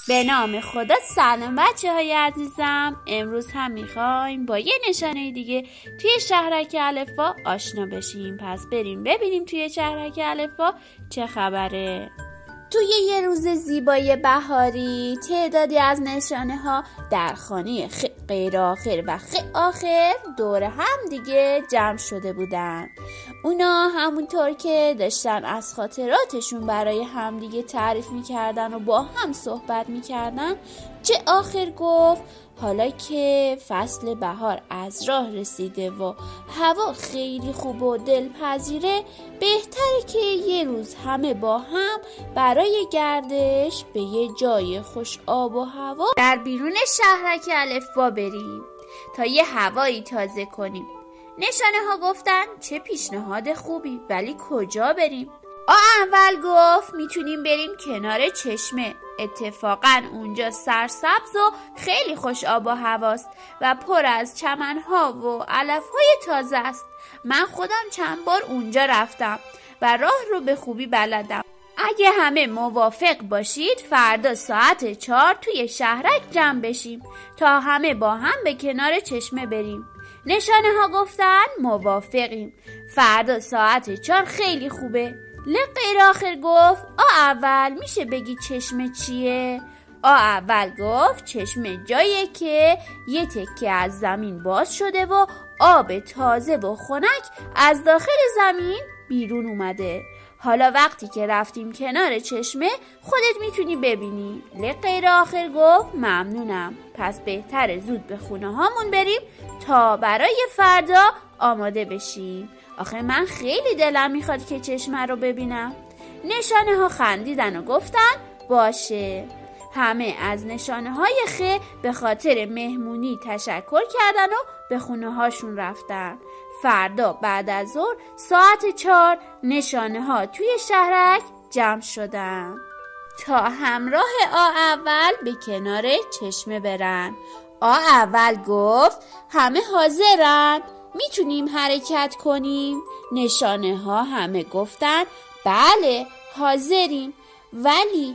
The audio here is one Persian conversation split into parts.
به نام خدا. سلام بچه های عزیزم. امروز هم میخوایم با یه نشانه دیگه توی شهرک الفبا آشنا بشیم. پس بریم ببینیم توی شهرک الفبا چه خبره. توی یه روز زیبای بهاری تعدادی از نشانه ها در خانه غیر آخر و آخر دور هم دیگه جمع شده بودن. اونا همونطور که داشتن از خاطراتشون برای همدیگه تعریف میکردن و با هم صحبت میکردن، چه آخر گفت حالا که فصل بهار از راه رسیده و هوا خیلی خوب و دلپذیره، بهتره که یه روز همه با هم برای گردش به یه جای خوش آب و هوا در بیرون شهرک الفبا بریم تا یه هوایی تازه کنیم. نشانه ها گفتن چه پیشنهاد خوبی، ولی کجا بریم؟ اول گفت میتونیم بریم کنار چشمه. اتفاقا اونجا سرسبز و خیلی خوش آب و هواست و پر از چمنها و علفهای تازه است. من خودم چند بار اونجا رفتم و راه رو به خوبی بلدم. اگه همه موافق باشید فردا ساعت 4 توی شهرک جمع بشیم تا همه با هم به کنار چشمه بریم. نشانه ها گفتن موافقیم. فردا ساعت 4 خیلی خوبه. غیر آخر گفت اول میشه بگی چشمه چیه؟ اول گفت چشمه جاییه که یه تکه از زمین باز شده و آب تازه و خنک از داخل زمین بیرون اومده. حالا وقتی که رفتیم کنار چشمه خودت میتونی ببینی. غیر آخر گفت ممنونم. پس بهتره زود به خونه هامون بریم تا برای فردا آماده بشیم. آخه من خیلی دلم میخواد که چشمه رو ببینم. نشانه ها خندیدن و گفتن باشه. همه از نشانه های به خاطر مهمونی تشکر کردن و به خونه هاشون رفتن. فردا بعد از ظهر ساعت 4 نشانه ها توی شهرک جمع شدن تا همراه اول به کنار چشمه برن. اول گفت همه حاضرن؟ میتونیم حرکت کنیم؟ نشانه ها همه گفتن بله حاضریم. ولی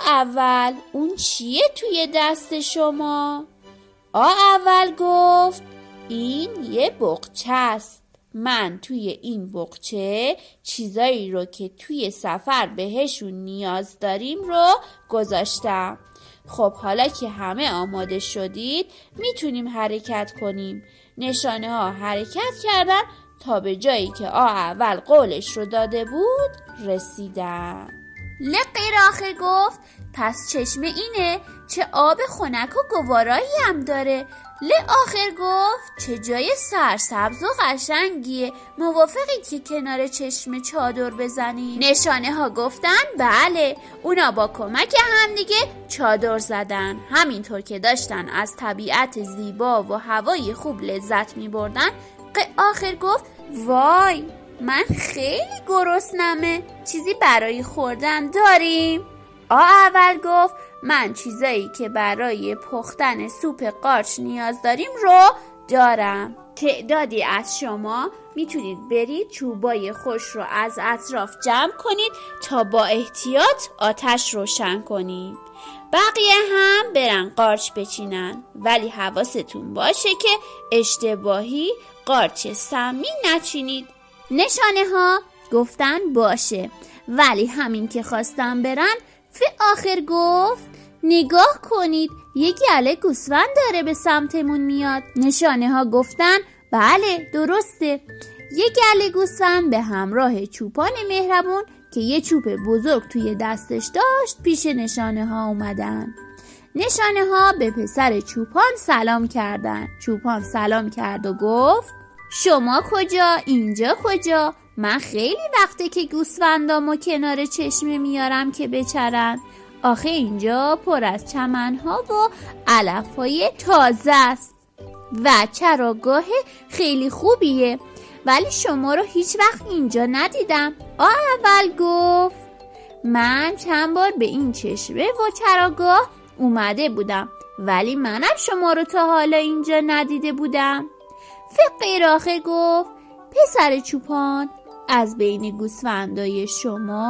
اول اون چیه توی دست شما؟ اول گفت این یه بقچه است. من توی این بقچه چیزایی رو که توی سفر بهشون نیاز داریم رو گذاشتم. خب حالا که همه آماده شدید میتونیم حرکت کنیم. نشانه ها حرکت کردن تا به جایی که اول قولش رو داده بود رسیدن. غیر آخر گفت پس چشمه اینه؟ چه آب خنک و گوارایی هم داره. آخر گفت چه جای سرسبز و قشنگیه. موافقید که کنار چشمه چادر بزنیم؟ نشانه ها گفتن بله. اونا با کمک همدیگه چادر زدن. همینطور که داشتن از طبیعت زیبا و هوای خوب لذت می بردن، آخر گفت وای من خیلی گرسنمه، چیزی برای خوردن داریم؟ اول گفت من چیزایی که برای پختن سوپ قارچ نیاز داریم رو دارم. تعدادی از شما میتونید برید چوبای خوش رو از اطراف جمع کنید تا با احتیاط آتش روشن کنید. بقیه هم برن قارچ بچینن، ولی حواستون باشه که اشتباهی قارچ سمی نچینید. نشانه ها گفتن باشه. ولی همین که خواستم برن آخر گفت نگاه کنید یک گله گوسفند داره به سمتمون میاد. نشانه ها گفتن بله درسته. یک گله گوسفند به همراه چوپان مهربون که یه چوب بزرگ توی دستش داشت پیش نشانه ها اومدن. نشانه ها به پسر چوپان سلام کردن. چوپان سلام کرد و گفت شما کجا؟ اینجا کجا؟ من خیلی وقته که گوسفندامو کنار چشمه میارم که بچرن. آخه اینجا پر از چمنها و علفهای تازه است و چراگاه خیلی خوبیه، ولی شما رو هیچ وقت اینجا ندیدم. اول گفت من چند بار به این چشمه و چراگاه اومده بودم، ولی منم شما رو تا حالا اینجا ندیده بودم. غیر آخر گفت پسر چوپان از بین گوسفندای شما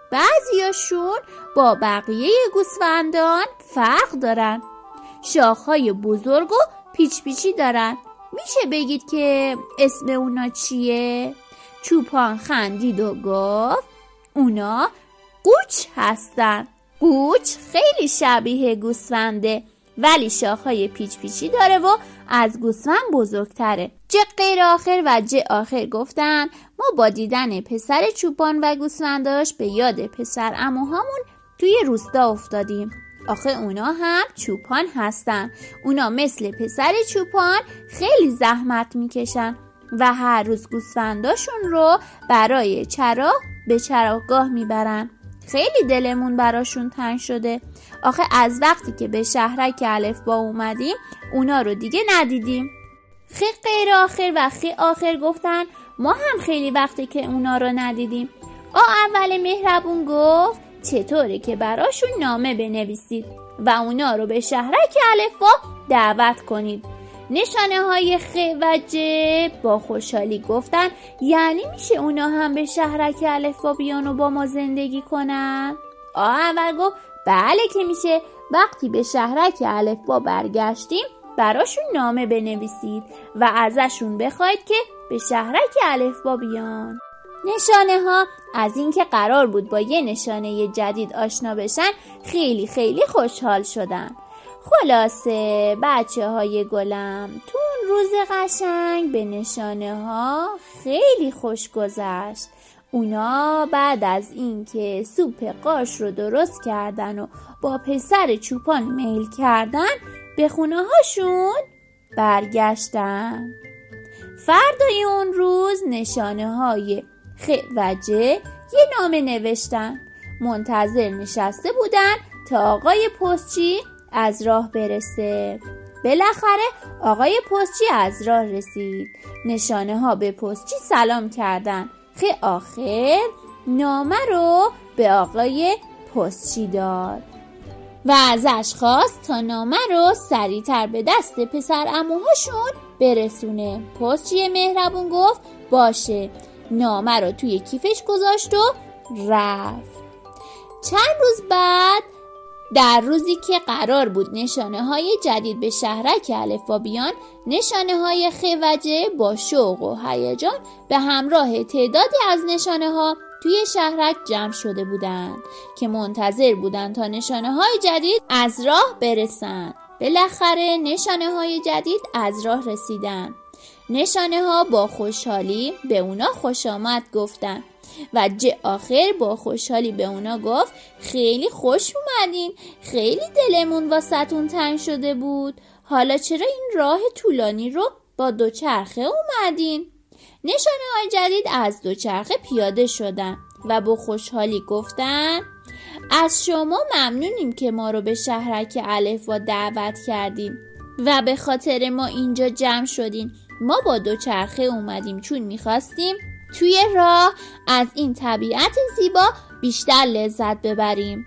بعضیاشون با بقیه گوسفندان فرق دارن. شاخهای بزرگ و پیچ پیچی دارن. میشه بگید که اسم اونا چیه؟ چوپان خندید و گفت اونا قوچ هستن. قوچ خیلی شبیه گوسفنده ولی شاخهای پیچ پیچی داره و از گوسفند بزرگتره. جه غیر آخر و جه آخر گفتن ما با دیدن پسر چوپان و گوسفنداش به یاد پسر عموهامون توی روستا افتادیم. آخه اونا هم چوپان هستن. اونا مثل پسر چوپان خیلی زحمت میکشن و هر روز گوسفنداشون رو برای چرا به چراگاه میبرن. خیلی دلمون براشون تنگ شده. آخه از وقتی که به شهرک الفبا اومدیم اونا رو دیگه ندیدیم. خی غیر آخر و خی آخر گفتن ما هم خیلی وقتی که اونا رو ندیدیم. اول مهربون گفت چطوره که براشون نامه بنویسید و اونا رو به شهرک الفبا دعوت کنید. نشانه های خ و ج با خوشحالی گفتن یعنی میشه اونا هم به شهرک الفبا بیان و با ما زندگی کنن؟ اول گفت بله که میشه. وقتی به شهرک الفبا برگشتیم براشون نامه بنویسید و ازشون بخواید که به شهرک الفبا بیان. نشانه ها از اینکه قرار بود با یه نشانه جدید آشنا بشن خیلی خیلی خوشحال شدن. خلاصه بچه های گلم تو اون روز قشنگ به نشانه ها خیلی خوش گذشت. اونا بعد از اینکه سوپ قارچ رو درست کردن و با پسر چوپان میل کردن به خونه هاشون برگشتن. فردای اون روز نشانه های خ و ج یه نامه نوشتن. منتظر نشسته بودن تا آقای پستچی از راه برسه. بالاخره آقای پستچی از راه رسید. نشانه ها به پستچی سلام کردن. خ آخر نامه رو به آقای پستچی داد و ازش خواست تا نامه رو سریعتر به دست پسر عموهاشون برسونه. پستچی مهربون گفت باشه. نامه رو توی کیفش گذاشت و رفت. چند روز بعد در روزی که قرار بود نشانه های جدید به شهرک الفبا بیان، نشانه های خ و ج با شوق و هیجان به همراه تعدادی از نشانه ها توی شهرک جمع شده بودند که منتظر بودند تا نشانه های جدید از راه برسند. بالاخره نشانه های جدید از راه رسیدن. نشانه ها با خوشحالی به اونا خوش آمد گفتن و ج آخر با خوشحالی به اونا گفت خیلی خوش اومدین. خیلی دلمون واسهتون تنگ شده بود. حالا چرا این راه طولانی رو با دوچرخه اومدین؟ نشانه های جدید از دوچرخه پیاده شدن و با خوشحالی گفتن از شما ممنونیم که ما رو به شهرک الفبا دعوت کردیم و به خاطر ما اینجا جمع شدین. ما با دوچرخه اومدیم چون میخواستیم توی راه از این طبیعت زیبا بیشتر لذت ببریم.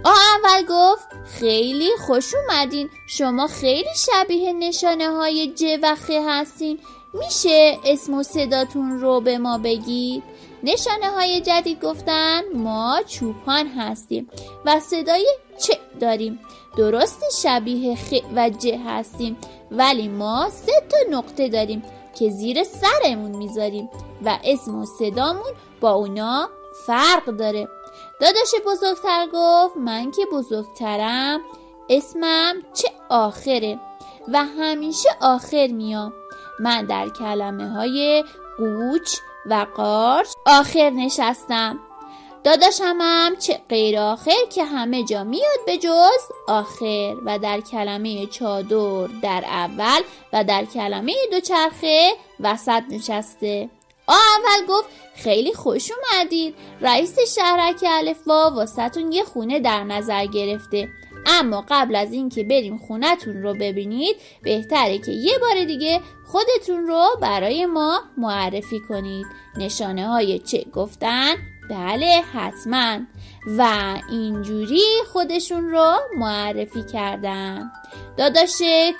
اول گفت خیلی خوش اومدین. شما خیلی شبیه نشانه های ج و خ هستین. میشه اسم و صداتون رو به ما بگید؟ نشانه های جدید گفتن ما چوپان هستیم و صدای چ داریم. درست شبیه خ و ج هستیم ولی ما 3 نقطه داریم که زیر سرمون میذاریم و اسم و صدامون با اونا فرق داره. داداش بزرگتر گفت من که بزرگترم اسمم چه آخره و همیشه آخر میام. من در کلمه های قوچ و قارچ آخر نشستم. داداشم هم چه غیر آخر که همه جا میاد به جز آخر و در کلمه چادر در اول و در کلمه دوچرخه وسط نشسته. اول گفت خیلی خوش اومدید. رئیس شهرک الفبا واسهتون یه خونه در نظر گرفته، اما قبل از اینکه بریم خونتون رو ببینید بهتره که یه بار دیگه خودتون رو برای ما معرفی کنید. نشانه های چه گفتن بله حتما و اینجوری خودشون رو معرفی کردن. داداش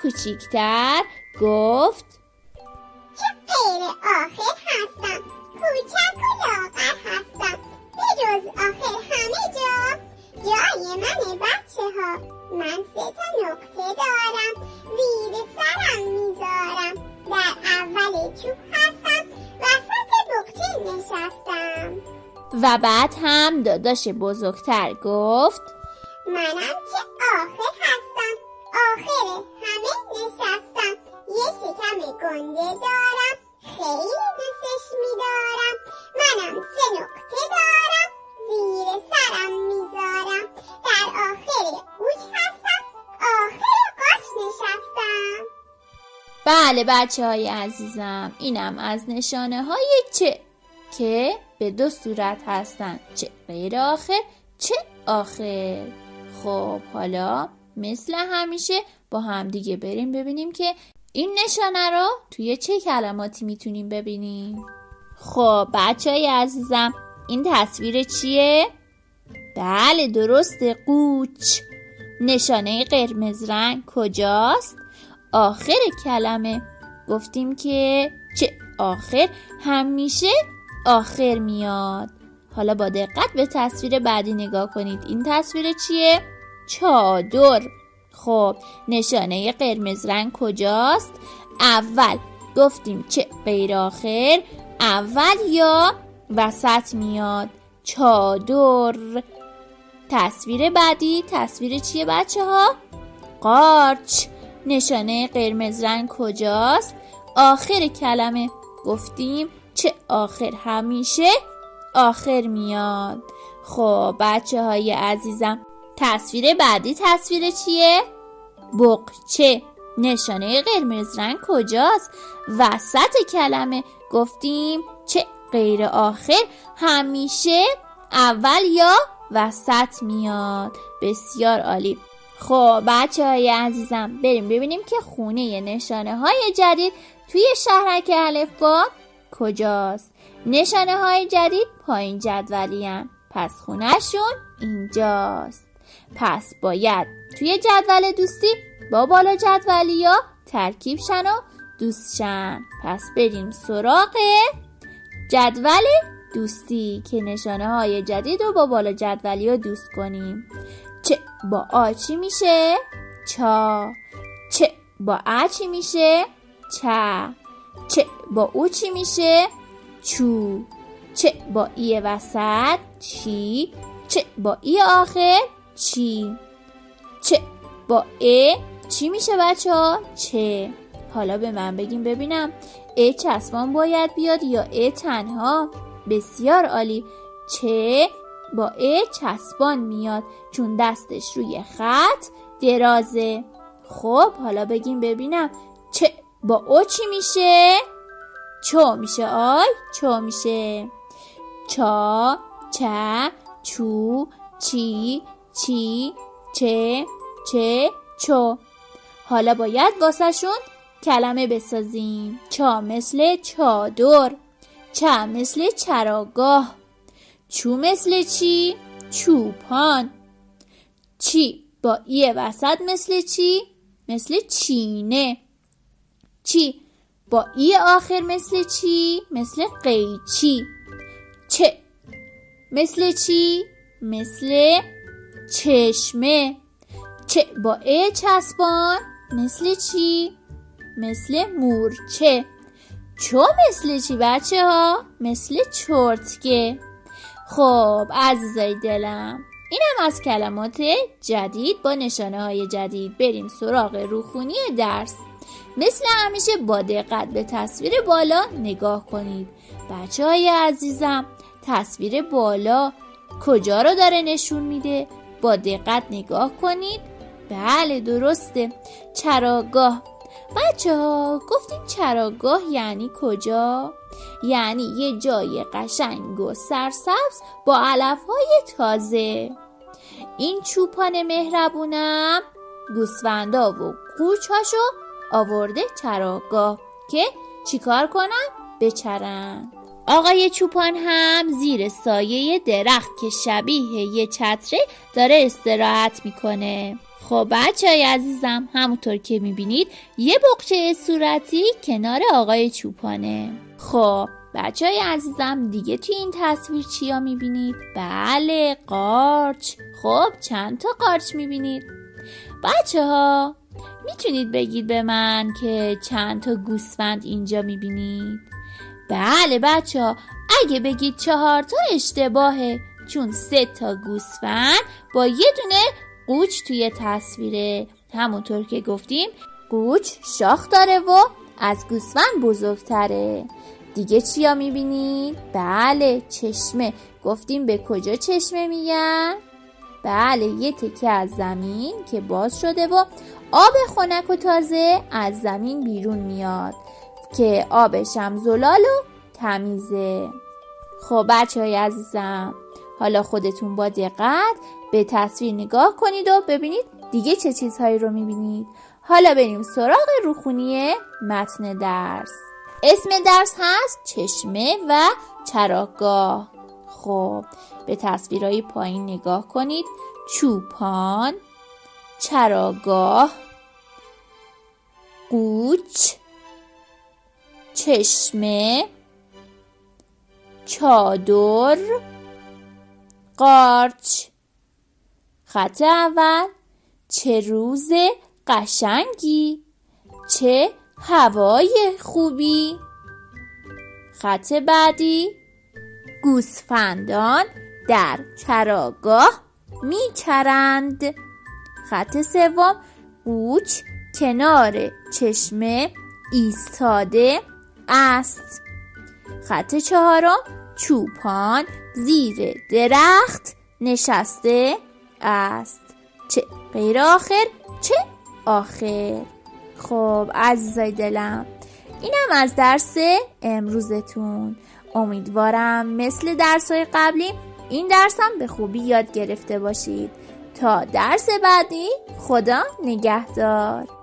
کوچیکتر گفت چه غیر آخر هستم، کوچک و لاغر هستم، به جز آخر همه جا جای منه بچه ها. من 3 تا نقطه دارم، زیر سرم میذارم. در اول چوب هستم، وسط بقچه نشستم. و بعد هم داداش بزرگتر گفت منم که آخر هستم، آخر همه نشستم. یه شکم گنده دارم، خیلی دوستش میدارم. منم 3 نقطه دارم، زیر سرم میذارم. در آخر گوش هستم، آخر قاش نشستم. بله بچه های عزیزم، اینم از نشانه های چه که به 2 صورت هستن، چه غیر آخر چه آخر. خب حالا مثل همیشه با هم دیگه بریم ببینیم که این نشانه رو توی چه کلماتی میتونیم ببینیم. خب بچه های عزیزم، این تصویر چیه؟ بله درسته، قوچ. نشانه قرمز رنگ کجاست؟ آخر کلمه. گفتیم که چه آخر همیشه آخر میاد. حالا با دقت به تصویر بعدی نگاه کنید. این تصویر چیه؟ چادر. خب نشانه قرمز رنگ کجاست؟ اول. گفتیم چه غیر آخر اول یا وسط میاد. چادر. تصویر بعدی تصویر چیه بچه ها؟ قارچ. نشانه قرمز رنگ کجاست؟ آخر کلمه. گفتیم چه آخر همیشه آخر میاد. خب بچه های عزیزم، تصویر بعدی تصویر چیه؟ بقچه. نشانه قرمز رنگ کجاست؟ وسط کلمه. گفتیم چه غیر آخر همیشه اول یا وسط میاد. بسیار عالی. خب بچه های عزیزم، بریم ببینیم که خونه نشانه های جدید توی شهرک الفبا کجاست. نشانه های جدید پایین جدولی هستند، پس خونهشون اینجاست. پس باید توی جدول دوستی با بالا جدولی ها ترکیب شن و دوست شن. پس بریم سراغ جدول دوستی که نشانه های جدید رو با بالا جدولی ها دوست کنیم. چه با آ چی میشه؟ چا. چه با ا چی میشه؟ چه. چه با او چی میشه؟ چو. چه با ای وسط؟ چی. چه با ای آخر؟ چی. چه با ا چی میشه بچه ها؟ چه. حالا به من بگیم ببینم، ا چسبان باید بیاد یا ا تنها؟ بسیار عالی. چه با ا چسبان میاد چون دستش روی خط درازه. خب حالا بگیم ببینم، چه با او چی میشه؟ چو میشه. آی چو میشه. چا، چه، چو، چی، چی، چه، چه، چو. حالا باید واسه شون کلمه بسازیم. چا مثل چادر، چه مثل چراگاه، چو مثل چی؟ چوپان. چی با ای وسط مثل چی؟ مثل چینه. چی با ای آخر مثل چی؟ مثل قیچی. چه مثل چی؟ مثل چشمه. چه با ای چسبان مثل چی؟ مثل مورچه. چو مثل چی بچه ها؟ مثل چرتکه. خب عزیزای دلم، اینم از کلمات جدید با نشانه های جدید. بریم سراغ روخونی درس. مثل همیشه با دقت به تصویر بالا نگاه کنید. بچه های عزیزم، تصویر بالا کجا رو داره نشون میده؟ با دقت نگاه کنید. بله درسته، چراگاه. بچه ها گفتیم چراگاه یعنی کجا؟ یعنی یه جای قشنگ و سرسبز با علف‌های تازه. این چوپان مهربونم گوسفندا و قوچهاشو آورده چراگاه که چیکار کنن؟ بچرن. آقای چوپان هم زیر سایه درخت که شبیه یه چتره داره استراحت میکنه. خب بچه‌های عزیزم، همونطور که میبینید یه بقچه صورتی کنار آقای چوپانه. خب بچه‌های عزیزم دیگه توی این تصویر چیا میبینید؟ بله، قارچ. خب چند تا قارچ میبینید؟ بچه‌ها میتونید بگید به من که چند تا گوسفند اینجا میبینید؟ بله بچه‌ها، اگه بگید 4 تا اشتباهه، چون 3 تا گوسفند با یه دونه قوچ توی تصویره. همونطور که گفتیم قوچ شاخ داره و از گوسفند بزرگتره. دیگه چیا میبینید؟ بله، چشمه. گفتیم به کجا چشمه میگن؟ بله، یه تکه از زمین که باز شده و آب خنک و تازه از زمین بیرون میاد که آبش هم زلال و تمیزه. خب بچه‌های عزیزم، حالا خودتون با دقت به تصویر نگاه کنید و ببینید دیگه چه چیزهایی رو میبینید. حالا بریم سراغ روخونی متن درس. اسم درس هست چشمه و چراگاه. خب به تصویرهای پایین نگاه کنید. چوپان، چراگاه، قوچ، چشمه، چادر، قارچ. خط اول: چه روز قشنگی، چه هوای خوبی. خط بعدی: گوسفندان در چراگاه میچرند. خط سوم: قوچ کنار چشمه ایستاده است. خط چهارم: چوپان زیر درخت نشسته است. چه غیر آخر چه آخر. خب عزیزای دلم، اینم از درس امروزتون. امیدوارم مثل درس‌های قبلی این درس هم به خوبی یاد گرفته باشید. تا درس بعدی، خدا نگهدار.